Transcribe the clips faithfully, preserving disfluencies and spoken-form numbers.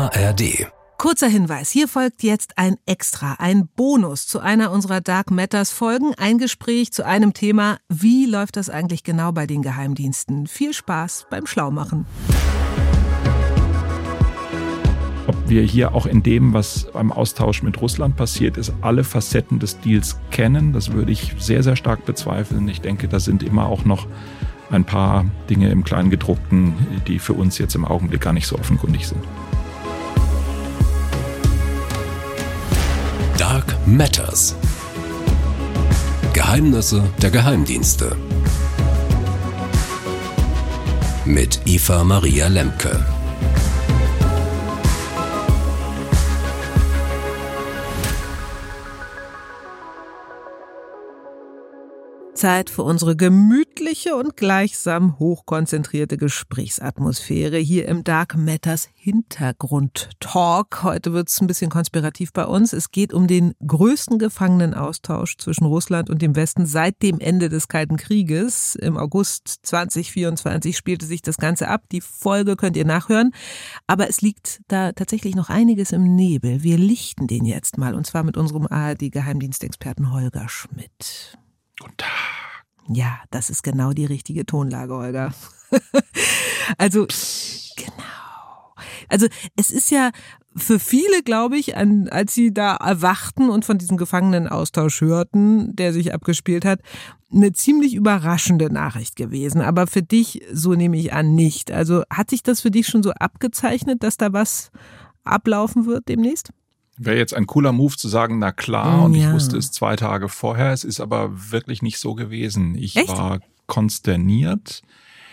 R D. Kurzer Hinweis, hier folgt jetzt ein Extra, ein Bonus zu einer unserer Dark Matters Folgen, ein Gespräch zu einem Thema, wie läuft das eigentlich genau bei den Geheimdiensten? Viel Spaß beim Schlaumachen. Ob wir hier auch in dem, was beim Austausch mit Russland passiert ist, alle Facetten des Deals kennen, das würde ich sehr, sehr stark bezweifeln. Ich denke, da sind immer auch noch ein paar Dinge im Kleingedruckten, die für uns jetzt im Augenblick gar nicht so offenkundig sind. Dark Matters. Geheimnisse der Geheimdienste. Mit Eva Maria Lemke. Zeit für unsere gemütliche und gleichsam hochkonzentrierte Gesprächsatmosphäre hier im Dark Matters Hintergrund-Talk. Heute wird es ein bisschen konspirativ bei uns. Es geht um den größten Gefangenenaustausch zwischen Russland und dem Westen seit dem Ende des Kalten Krieges. Im August zwanzig vierundzwanzig spielte sich das Ganze ab. Die Folge könnt ihr nachhören. Aber es liegt da tatsächlich noch einiges im Nebel. Wir lichten den jetzt mal, und zwar mit unserem A R D-Geheimdienstexperten Holger Schmidt. Guten Tag. Ja, das ist genau die richtige Tonlage, Holger. Also, genau. Also, es ist ja für viele, glaube ich, an, als sie da erwachten und von diesem Gefangenenaustausch hörten, der sich abgespielt hat, eine ziemlich überraschende Nachricht gewesen. Aber für dich, so nehme ich an, nicht. Also, hat sich das für dich schon so abgezeichnet, dass da was ablaufen wird demnächst? Wäre jetzt ein cooler Move zu sagen, na klar, und ja. ich wusste es zwei Tage vorher. Es ist aber wirklich nicht so gewesen. Ich Echt? war konsterniert.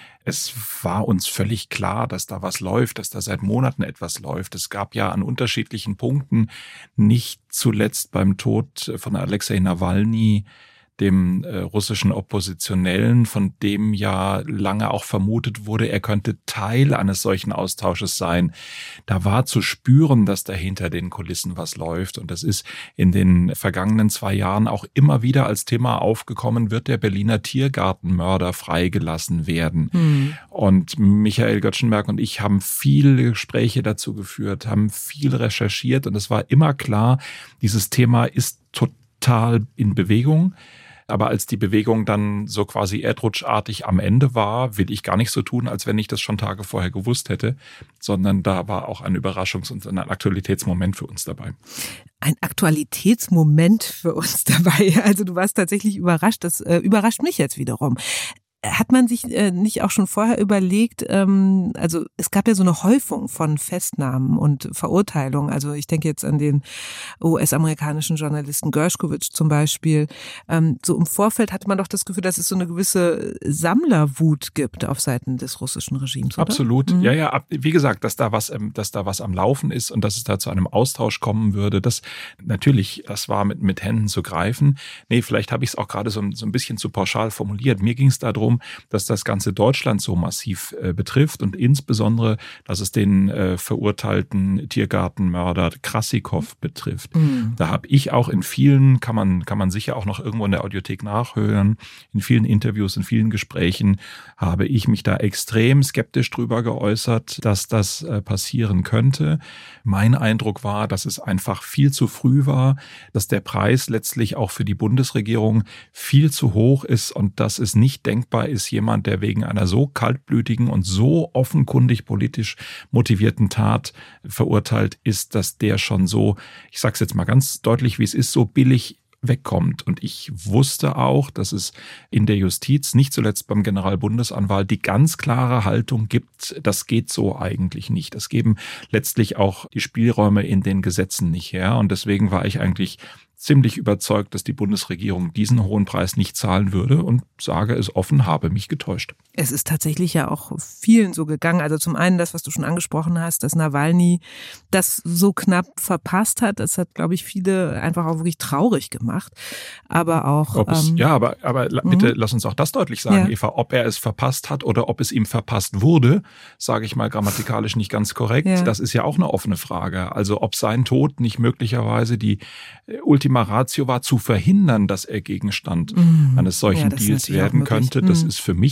Es war uns völlig klar, dass da was läuft, dass da seit Monaten etwas läuft. Es gab ja an unterschiedlichen Punkten, nicht zuletzt beim Tod von Alexei Nawalny, dem äh, russischen Oppositionellen, von dem ja lange auch vermutet wurde, er könnte Teil eines solchen Austausches sein. Da war zu spüren, dass da hinter den Kulissen was läuft. Und das ist in den vergangenen zwei Jahren auch immer wieder als Thema aufgekommen, wird der Berliner Tiergartenmörder freigelassen werden. Mhm. Und Michael Göttschenberg und ich haben viele Gespräche dazu geführt, haben viel recherchiert. Und es war immer klar, dieses Thema ist total in Bewegung. Aber als die Bewegung dann so quasi erdrutschartig am Ende war, will ich gar nicht so tun, als wenn ich das schon Tage vorher gewusst hätte, sondern da war auch ein Überraschungs- und ein Aktualitätsmoment für uns dabei. Ein Aktualitätsmoment für uns dabei. Also du warst tatsächlich überrascht. Das äh, überrascht mich jetzt wiederum. Hat man sich äh, nicht auch schon vorher überlegt, ähm, also es gab ja so eine Häufung von Festnahmen und Verurteilungen, also ich denke jetzt an den U S-amerikanischen Journalisten Gershkovich zum Beispiel, ähm, so im Vorfeld hatte man doch das Gefühl, dass es so eine gewisse Sammlerwut gibt auf Seiten des russischen Regimes, oder? Absolut, Mhm. ja, ja, wie gesagt, dass da was, dass da was am Laufen ist und dass es da zu einem Austausch kommen würde, das natürlich, das war mit, mit Händen zu greifen. Nee, vielleicht habe ich es auch gerade so, so ein bisschen zu pauschal formuliert. Mir ging es darum, dass das ganze Deutschland so massiv äh, betrifft und insbesondere, dass es den äh, verurteilten Tiergartenmörder Krassikow betrifft. Mhm. Da habe ich auch in vielen, kann man kann man sicher auch noch irgendwo in der Audiothek nachhören, in vielen Interviews, in vielen Gesprächen habe ich mich da extrem skeptisch drüber geäußert, dass das äh, passieren könnte. Mein Eindruck war, dass es einfach viel zu früh war, dass der Preis letztlich auch für die Bundesregierung viel zu hoch ist und dass es nicht denkbar ist, jemand, der wegen einer so kaltblütigen und so offenkundig politisch motivierten Tat verurteilt ist, dass der schon so, ich sage es jetzt mal ganz deutlich, wie es ist, so billig wegkommt. Und ich wusste auch, dass es in der Justiz, nicht zuletzt beim Generalbundesanwalt, die ganz klare Haltung gibt, das geht so eigentlich nicht. Das geben letztlich auch die Spielräume in den Gesetzen nicht her. Und deswegen war ich eigentlich ziemlich überzeugt, dass die Bundesregierung diesen hohen Preis nicht zahlen würde und sage es offen, habe mich getäuscht. Es ist tatsächlich ja auch vielen so gegangen. Also zum einen das, was du schon angesprochen hast, dass Nawalny das so knapp verpasst hat. Das hat, glaube ich, viele einfach auch wirklich traurig gemacht. Aber auch... Ob es, ähm, ja, aber, aber bitte mhm. lass uns auch das deutlich sagen, Ja. Eva. Ob er es verpasst hat oder ob es ihm verpasst wurde, sage ich mal grammatikalisch nicht ganz korrekt. Ja. Das ist ja auch eine offene Frage. Also ob sein Tod nicht möglicherweise die Ultima Ratio war, zu verhindern, dass er Gegenstand Mhm. eines solchen Ja, das ist Deals natürlich auch werden möglich. könnte. Das Mhm. ist für mich eine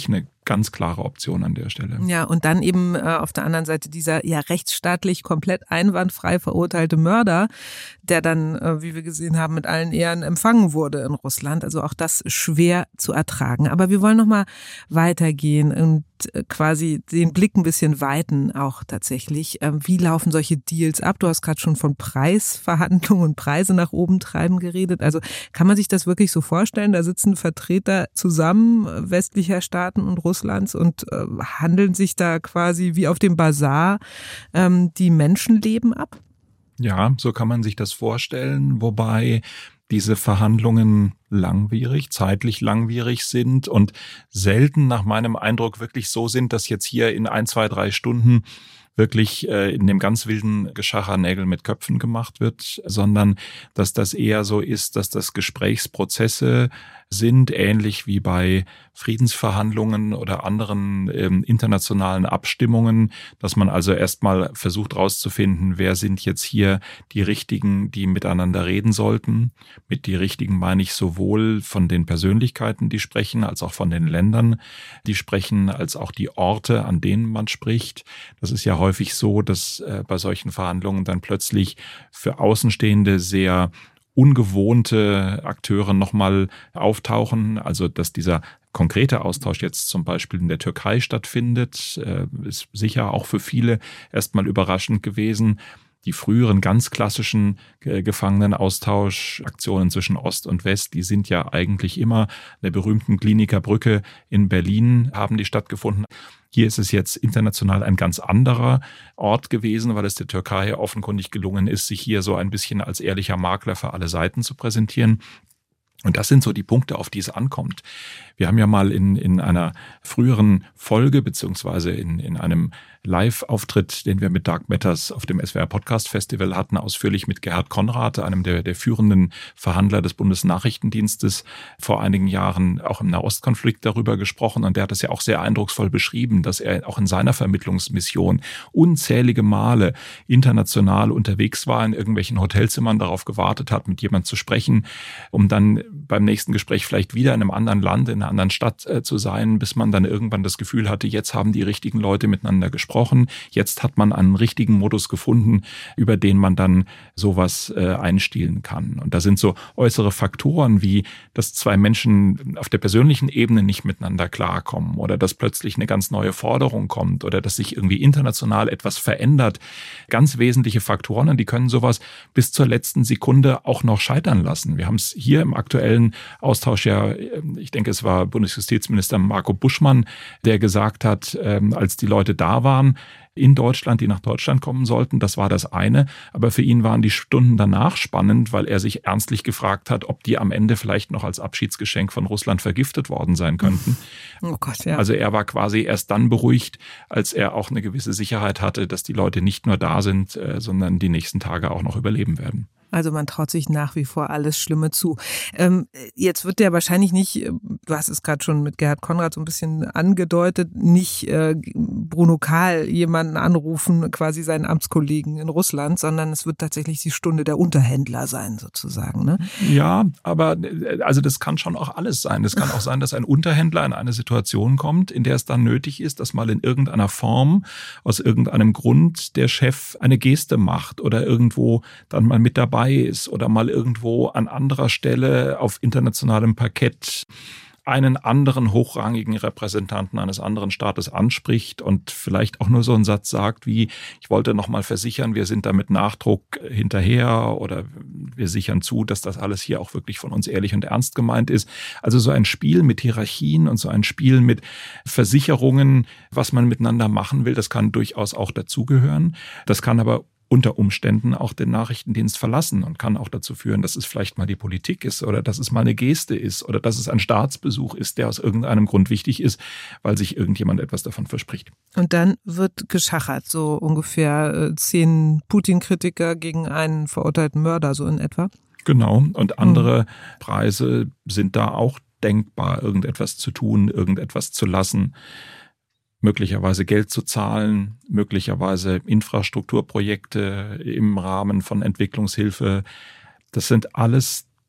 ganz klare Option an der Stelle. Ja, und dann eben äh, auf der anderen Seite dieser ja rechtsstaatlich komplett einwandfrei verurteilte Mörder, der dann, äh, wie wir gesehen haben, mit allen Ehren empfangen wurde in Russland. Also auch das schwer zu ertragen. Aber wir wollen noch mal weitergehen und äh, quasi den Blick ein bisschen weiten auch tatsächlich. Äh, wie laufen solche Deals ab? Du hast gerade schon von Preisverhandlungen und Preise nach oben treiben geredet. Also kann man sich das wirklich so vorstellen? Da sitzen Vertreter zusammen äh, westlicher Staaten und Russlands und äh, handeln sich da quasi wie auf dem Basar ähm, die Menschenleben ab? Ja, so kann man sich das vorstellen, wobei diese Verhandlungen langwierig, zeitlich langwierig sind und selten nach meinem Eindruck wirklich so sind, dass jetzt hier in ein, zwei, drei Stunden wirklich äh, in dem ganz wilden Geschacher Nägel mit Köpfen gemacht wird, sondern dass das eher so ist, dass das Gesprächsprozesse sind, ähnlich wie bei Friedensverhandlungen oder anderen ähm, internationalen Abstimmungen, dass man also erstmal versucht rauszufinden, wer sind jetzt hier die Richtigen, die miteinander reden sollten. Mit die Richtigen meine ich sowohl von den Persönlichkeiten, die sprechen, als auch von den Ländern, die sprechen, als auch die Orte, an denen man spricht. Das ist ja häufig so, dass äh, bei solchen Verhandlungen dann plötzlich für Außenstehende sehr ungewohnte Akteure nochmal auftauchen, also dass dieser konkrete Austausch jetzt zum Beispiel in der Türkei stattfindet, ist sicher auch für viele erstmal überraschend gewesen. Die früheren ganz klassischen Gefangenenaustauschaktionen zwischen Ost und West, die sind ja eigentlich immer an der berühmten Glienicker Brücke in Berlin haben die stattgefunden. Hier ist es jetzt international ein ganz anderer Ort gewesen, weil es der Türkei offenkundig gelungen ist, sich hier so ein bisschen als ehrlicher Makler für alle Seiten zu präsentieren. Und das sind so die Punkte, auf die es ankommt. Wir haben ja mal in, in einer früheren Folge beziehungsweise in, in einem Live-Auftritt, den wir mit Dark Matters auf dem S W R Podcast Festival hatten, ausführlich mit Gerhard Konrad, einem der, der führenden Verhandler des Bundesnachrichtendienstes, vor einigen Jahren auch im Nahostkonflikt darüber gesprochen. Und der hat das ja auch sehr eindrucksvoll beschrieben, dass er auch in seiner Vermittlungsmission unzählige Male international unterwegs war, in irgendwelchen Hotelzimmern darauf gewartet hat, mit jemandem zu sprechen, um dann beim nächsten Gespräch vielleicht wieder in einem anderen Land, in einer anderen Stadt äh, zu sein, bis man dann irgendwann das Gefühl hatte, jetzt haben die richtigen Leute miteinander gesprochen. Jetzt hat man einen richtigen Modus gefunden, über den man dann sowas äh, einstielen kann. Und da sind so äußere Faktoren wie, dass zwei Menschen auf der persönlichen Ebene nicht miteinander klarkommen oder dass plötzlich eine ganz neue Forderung kommt oder dass sich irgendwie international etwas verändert. Ganz wesentliche Faktoren, und die können sowas bis zur letzten Sekunde auch noch scheitern lassen. Wir haben es hier im aktuellen Austausch ja, ich denke, es war Bundesjustizminister Marco Buschmann, der gesagt hat, ähm, als die Leute da waren, in Deutschland, die nach Deutschland kommen sollten, das war das eine. Aber für ihn waren die Stunden danach spannend, weil er sich ernstlich gefragt hat, ob die am Ende vielleicht noch als Abschiedsgeschenk von Russland vergiftet worden sein könnten. Oh Gott, ja. Also er war quasi erst dann beruhigt, als er auch eine gewisse Sicherheit hatte, dass die Leute nicht nur da sind, sondern die nächsten Tage auch noch überleben werden. Also man traut sich nach wie vor alles Schlimme zu. Ähm, jetzt wird der wahrscheinlich nicht, du hast es gerade schon mit Gerhard Konrad so ein bisschen angedeutet, nicht äh, Bruno Kahl jemanden anrufen, quasi seinen Amtskollegen in Russland, sondern es wird tatsächlich die Stunde der Unterhändler sein sozusagen. Ne? Ja, aber also das kann schon auch alles sein. Es kann auch sein, dass ein Unterhändler in eine Situation kommt, in der es dann nötig ist, dass mal in irgendeiner Form, aus irgendeinem Grund der Chef eine Geste macht oder irgendwo dann mal mit dabei ist oder mal irgendwo an anderer Stelle auf internationalem Parkett einen anderen hochrangigen Repräsentanten eines anderen Staates anspricht und vielleicht auch nur so einen Satz sagt wie, ich wollte noch mal versichern, wir sind da mit Nachdruck hinterher oder wir sichern zu, dass das alles hier auch wirklich von uns ehrlich und ernst gemeint ist. Also so ein Spiel mit Hierarchien und so ein Spiel mit Versicherungen, was man miteinander machen will, das kann durchaus auch dazugehören. Das kann aber unter Umständen auch den Nachrichtendienst verlassen und kann auch dazu führen, dass es vielleicht mal die Politik ist oder dass es mal eine Geste ist oder dass es ein Staatsbesuch ist, der aus irgendeinem Grund wichtig ist, weil sich irgendjemand etwas davon verspricht. Und dann wird geschachert, so ungefähr zehn Putin-Kritiker gegen einen verurteilten Mörder, so in etwa? Genau, und andere mhm. Preise sind da auch denkbar, irgendetwas zu tun, irgendetwas zu lassen. Möglicherweise Geld zu zahlen, möglicherweise Infrastrukturprojekte im Rahmen von Entwicklungshilfe. Das sind alles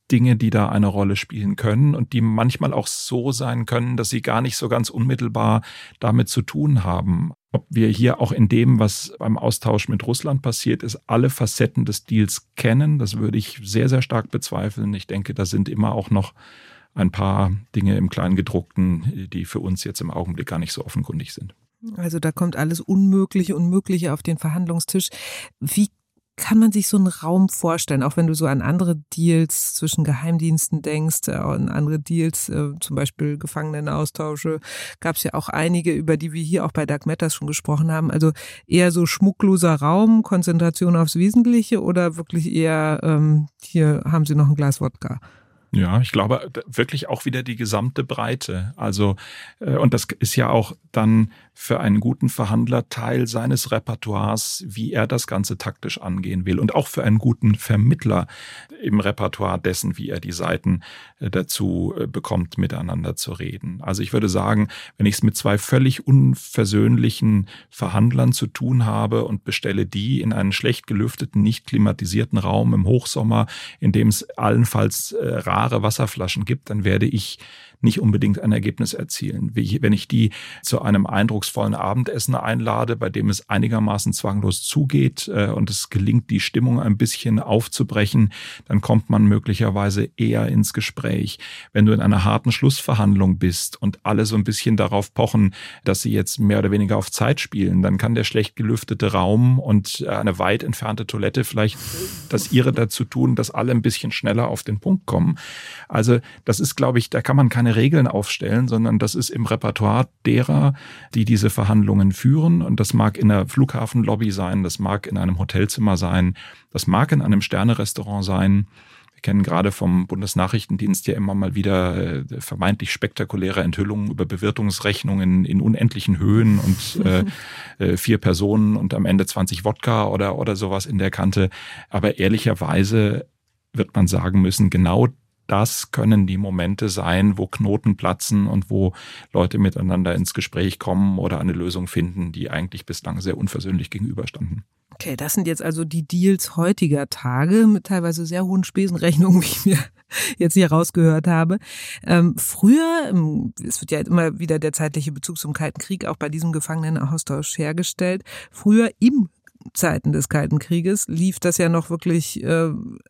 Dinge, die da eine Rolle spielen können und die manchmal auch so sein können, dass sie gar nicht so ganz unmittelbar damit zu tun haben. Ob wir hier auch in dem, was beim Austausch mit Russland passiert ist, alle Facetten des Deals kennen, das würde ich sehr, sehr stark bezweifeln. Ich denke, da sind immer auch noch ein paar Dinge im Kleingedruckten, die für uns jetzt im Augenblick gar nicht so offenkundig sind. Also da kommt alles Unmögliche, Unmögliche auf den Verhandlungstisch. Wie kann man sich so einen Raum vorstellen, auch wenn du so an andere Deals zwischen Geheimdiensten denkst, an andere Deals, zum Beispiel Gefangenenaustausche, gab es ja auch einige, über die wir hier auch bei Dark Matters schon gesprochen haben. Also eher so schmuckloser Raum, Konzentration aufs Wesentliche oder wirklich eher, ähm, hier haben Sie noch ein Glas Wodka? Ja, ich glaube wirklich auch wieder die gesamte Breite. Also, und das ist ja auch dann für einen guten Verhandler Teil seines Repertoires, wie er das Ganze taktisch angehen will. Und auch für einen guten Vermittler im Repertoire dessen, wie er die Seiten dazu bekommt, miteinander zu reden. Also ich würde sagen, wenn ich es mit zwei völlig unversöhnlichen Verhandlern zu tun habe und bestelle die in einen schlecht gelüfteten, nicht klimatisierten Raum im Hochsommer, in dem es allenfalls rare Wasserflaschen gibt, dann werde ich nicht unbedingt ein Ergebnis erzielen. Wenn ich die zu einem eindrucksvollen Abendessen einlade, bei dem es einigermaßen zwanglos zugeht und es gelingt, die Stimmung ein bisschen aufzubrechen, dann kommt man möglicherweise eher ins Gespräch. Wenn du in einer harten Schlussverhandlung bist und alle so ein bisschen darauf pochen, dass sie jetzt mehr oder weniger auf Zeit spielen, dann kann der schlecht gelüftete Raum und eine weit entfernte Toilette vielleicht das ihre dazu tun, dass alle ein bisschen schneller auf den Punkt kommen. Also das ist, glaube ich, da kann man keine Regeln aufstellen, sondern das ist im Repertoire derer, die diese Verhandlungen führen. Und das mag in der Flughafenlobby sein, das mag in einem Hotelzimmer sein, das mag in einem Sterne-Restaurant sein. Wir kennen gerade vom Bundesnachrichtendienst ja immer mal wieder äh, vermeintlich spektakuläre Enthüllungen über Bewirtungsrechnungen in unendlichen Höhen und äh, vier Personen und am Ende zwanzig Wodka oder, oder sowas in der Kante. Aber ehrlicherweise wird man sagen müssen, genau das können die Momente sein, wo Knoten platzen und wo Leute miteinander ins Gespräch kommen oder eine Lösung finden, die eigentlich bislang sehr unversöhnlich gegenüberstanden. Okay, das sind jetzt also die Deals heutiger Tage mit teilweise sehr hohen Spesenrechnungen, wie ich mir jetzt hier rausgehört habe. Ähm, früher, es wird ja immer wieder der zeitliche Bezug zum Kalten Krieg auch bei diesem Gefangenenaustausch hergestellt, früher im Zeiten des Kalten Krieges lief das ja noch wirklich äh,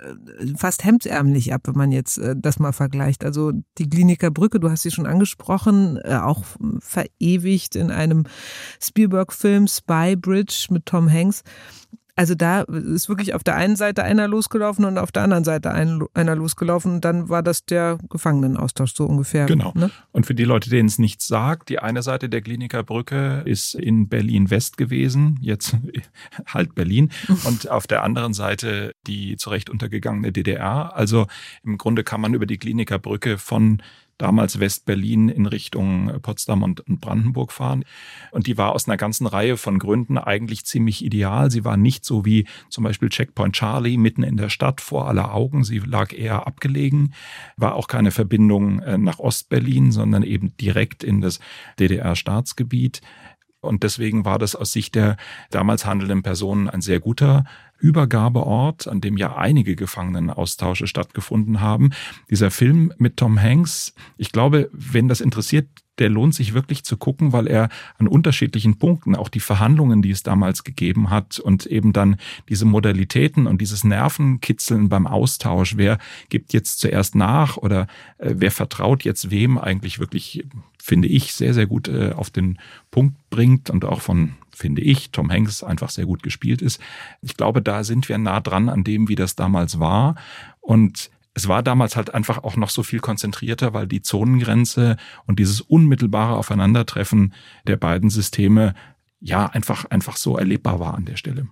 fast hemdsärmlich ab, wenn man jetzt äh, das mal vergleicht. Also die Glienicke Brücke, du hast sie schon angesprochen, äh, auch verewigt in einem Spielberg-Film Spy Bridge mit Tom Hanks. Also da ist wirklich auf der einen Seite einer losgelaufen und auf der anderen Seite ein, einer losgelaufen und dann war das der Gefangenenaustausch so ungefähr. Genau. Ne? Und für die Leute, denen es nichts sagt, die eine Seite der Glienicke Brücke ist in Berlin-West gewesen, jetzt halt Berlin, und auf der anderen Seite die zu Recht untergegangene D D R. Also im Grunde kann man über die Glienicke Brücke von damals West-Berlin in Richtung Potsdam und Brandenburg fahren. Und die war aus einer ganzen Reihe von Gründen eigentlich ziemlich ideal. Sie war nicht so wie zum Beispiel Checkpoint Charlie mitten in der Stadt vor aller Augen. Sie lag eher abgelegen, war auch keine Verbindung nach Ost-Berlin, sondern eben direkt in das D D R-Staatsgebiet. Und deswegen war das aus Sicht der damals handelnden Personen ein sehr guter Übergabeort, an dem ja einige Gefangenenaustausche stattgefunden haben. Dieser Film mit Tom Hanks, ich glaube, wenn das interessiert, der lohnt sich wirklich zu gucken, weil er an unterschiedlichen Punkten auch die Verhandlungen, die es damals gegeben hat und eben dann diese Modalitäten und dieses Nervenkitzeln beim Austausch, wer gibt jetzt zuerst nach oder äh, wer vertraut jetzt wem, eigentlich wirklich, finde ich, sehr, sehr gut äh, auf den Punkt bringt und auch von, finde ich, Tom Hanks einfach sehr gut gespielt ist. Ich glaube, da sind wir nah dran an dem, wie das damals war. Und es war damals halt einfach auch noch so viel konzentrierter, weil die Zonengrenze und dieses unmittelbare Aufeinandertreffen der beiden Systeme ja einfach, einfach so erlebbar war an der Stelle.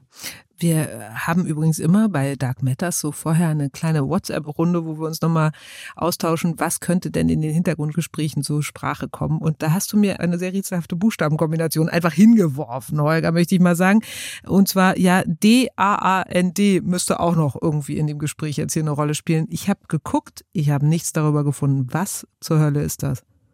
Wir haben übrigens immer bei Dark Matters so vorher eine kleine WhatsApp-Runde, wo wir uns nochmal austauschen, was könnte denn in den Hintergrundgesprächen zur Sprache kommen. Und da hast du mir eine sehr rätselhafte Buchstabenkombination einfach hingeworfen, Holger, möchte ich mal sagen. Und zwar, ja, D A A N D müsste auch noch irgendwie in dem Gespräch jetzt hier eine Rolle spielen. Ich habe geguckt, ich habe nichts darüber gefunden. Was zur Hölle ist das?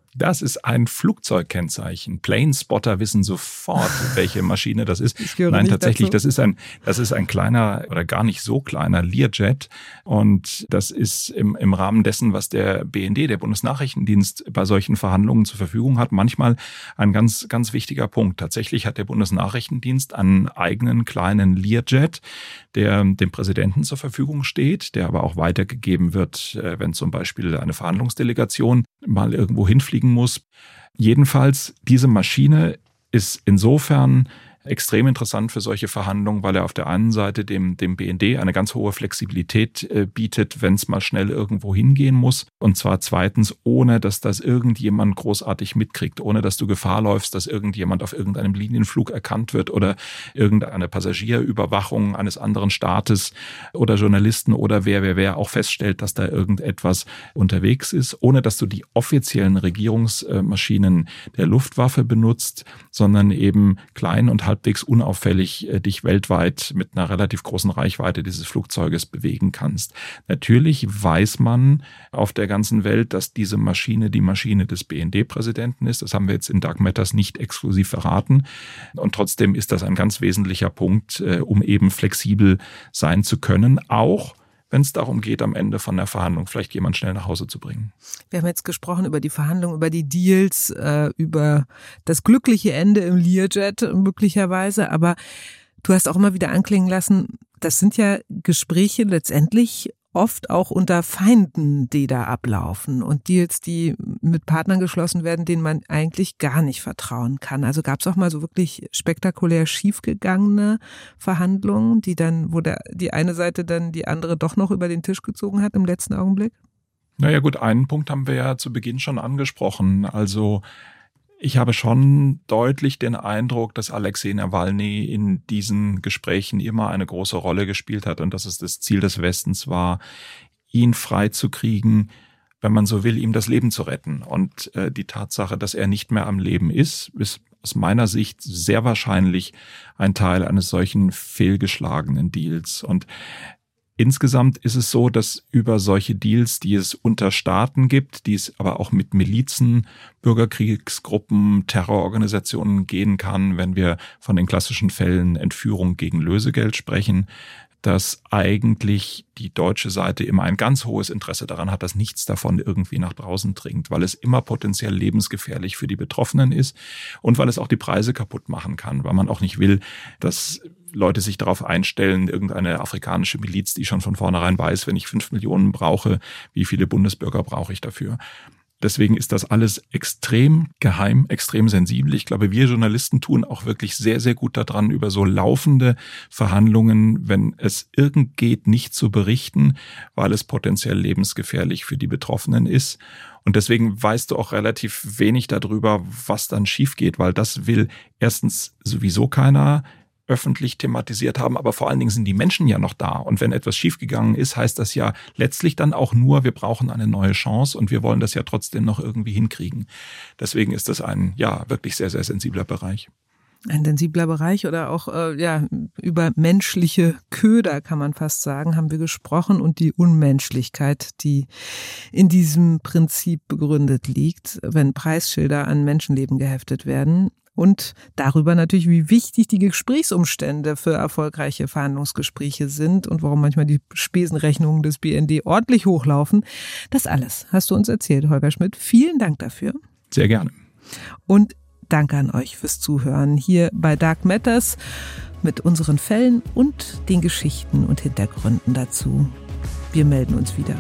Das ist ein Flugzeugkennzeichen. Planespotter wissen sofort, welche Maschine das ist. Nein, tatsächlich, dazu. das ist ein, das ist ein kleiner oder gar nicht so kleiner Learjet. Und das ist im, im Rahmen dessen, was der B N D, der Bundesnachrichtendienst, bei solchen Verhandlungen zur Verfügung hat, manchmal ein ganz, ganz wichtiger Punkt. Tatsächlich hat der Bundesnachrichtendienst einen eigenen kleinen Learjet, der dem Präsidenten zur Verfügung steht, der aber auch weitergegeben wird, wenn zum Beispiel eine Verhandlungsdelegation mal irgendwo hinfliegt muss. Jedenfalls, diese Maschine ist insofern extrem interessant für solche Verhandlungen, weil er auf der einen Seite dem, dem B N D eine ganz hohe Flexibilität äh, bietet, wenn es mal schnell irgendwo hingehen muss. Und zwar zweitens, ohne dass das irgendjemand großartig mitkriegt, ohne dass du Gefahr läufst, dass irgendjemand auf irgendeinem Linienflug erkannt wird oder irgendeine Passagierüberwachung eines anderen Staates oder Journalisten oder wer, wer, wer auch feststellt, dass da irgendetwas unterwegs ist, ohne dass du die offiziellen Regierungsmaschinen der Luftwaffe benutzt, sondern eben klein und halbwegs unauffällig äh, dich weltweit mit einer relativ großen Reichweite dieses Flugzeuges bewegen kannst. Natürlich weiß man auf der ganzen Welt, dass diese Maschine die Maschine des B N D-Präsidenten ist. Das haben wir jetzt in Dark Matters nicht exklusiv verraten. Und trotzdem ist das ein ganz wesentlicher Punkt, äh, um eben flexibel sein zu können, auch wenn es darum geht, am Ende von der Verhandlung vielleicht jemand schnell nach Hause zu bringen. Wir haben jetzt gesprochen über die Verhandlungen, über die Deals, äh, über das glückliche Ende im Learjet möglicherweise. Aber du hast auch immer wieder anklingen lassen, das sind ja Gespräche letztendlich oft auch unter Feinden, die da ablaufen und Deals, die mit Partnern geschlossen werden, denen man eigentlich gar nicht vertrauen kann. Also gab es auch mal so wirklich spektakulär schiefgegangene Verhandlungen, die dann, wo der, die eine Seite dann die andere doch noch über den Tisch gezogen hat im letzten Augenblick? Naja gut, einen Punkt haben wir ja zu Beginn schon angesprochen. Also ich habe schon deutlich den Eindruck, dass Alexei Nawalny in diesen Gesprächen immer eine große Rolle gespielt hat und dass es das Ziel des Westens war, ihn freizukriegen, wenn man so will, ihm das Leben zu retten. Und äh, die Tatsache, dass er nicht mehr am Leben ist, ist aus meiner Sicht sehr wahrscheinlich ein Teil eines solchen fehlgeschlagenen Deals. Und insgesamt ist es so, dass über solche Deals, die es unter Staaten gibt, die es aber auch mit Milizen, Bürgerkriegsgruppen, Terrororganisationen gehen kann, wenn wir von den klassischen Fällen Entführung gegen Lösegeld sprechen, dass eigentlich die deutsche Seite immer ein ganz hohes Interesse daran hat, dass nichts davon irgendwie nach draußen dringt, weil es immer potenziell lebensgefährlich für die Betroffenen ist und weil es auch die Preise kaputt machen kann, weil man auch nicht will, dass Leute sich darauf einstellen, irgendeine afrikanische Miliz, die schon von vornherein weiß, wenn ich fünf Millionen brauche, wie viele Bundesbürger brauche ich dafür? Deswegen ist das alles extrem geheim, extrem sensibel. Ich glaube, wir Journalisten tun auch wirklich sehr, sehr gut daran, über so laufende Verhandlungen, wenn es irgend geht, nicht zu berichten, weil es potenziell lebensgefährlich für die Betroffenen ist. Und deswegen weißt du auch relativ wenig darüber, was dann schief geht, weil das will erstens sowieso keiner öffentlich thematisiert haben, aber vor allen Dingen sind die Menschen ja noch da. Und wenn etwas schiefgegangen ist, heißt das ja letztlich dann auch nur, wir brauchen eine neue Chance und wir wollen das ja trotzdem noch irgendwie hinkriegen. Deswegen ist das ein, ja, wirklich sehr, sehr sensibler Bereich. Ein sensibler Bereich oder auch äh, ja über menschliche Köder, kann man fast sagen, haben wir gesprochen und die Unmenschlichkeit, die in diesem Prinzip begründet liegt, wenn Preisschilder an Menschenleben geheftet werden. Und darüber natürlich, wie wichtig die Gesprächsumstände für erfolgreiche Verhandlungsgespräche sind und warum manchmal die Spesenrechnungen des B N D ordentlich hochlaufen. Das alles hast du uns erzählt, Holger Schmidt. Vielen Dank dafür. Sehr gerne. Und danke an euch fürs Zuhören hier bei Dark Matters mit unseren Fällen und den Geschichten und Hintergründen dazu. Wir melden uns wieder.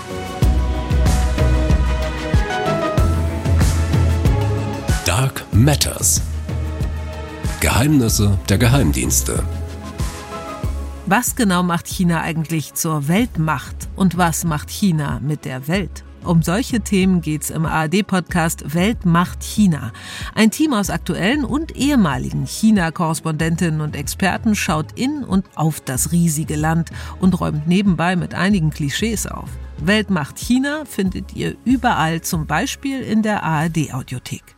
Dark Matters. Geheimnisse der Geheimdienste. Was genau macht China eigentlich zur Weltmacht und was macht China mit der Welt? Um solche Themen geht's im A R D-Podcast Welt macht China. Ein Team aus aktuellen und ehemaligen China-Korrespondentinnen und Experten schaut in und auf das riesige Land und räumt nebenbei mit einigen Klischees auf. Welt macht China findet ihr überall, zum Beispiel in der A R D-Audiothek.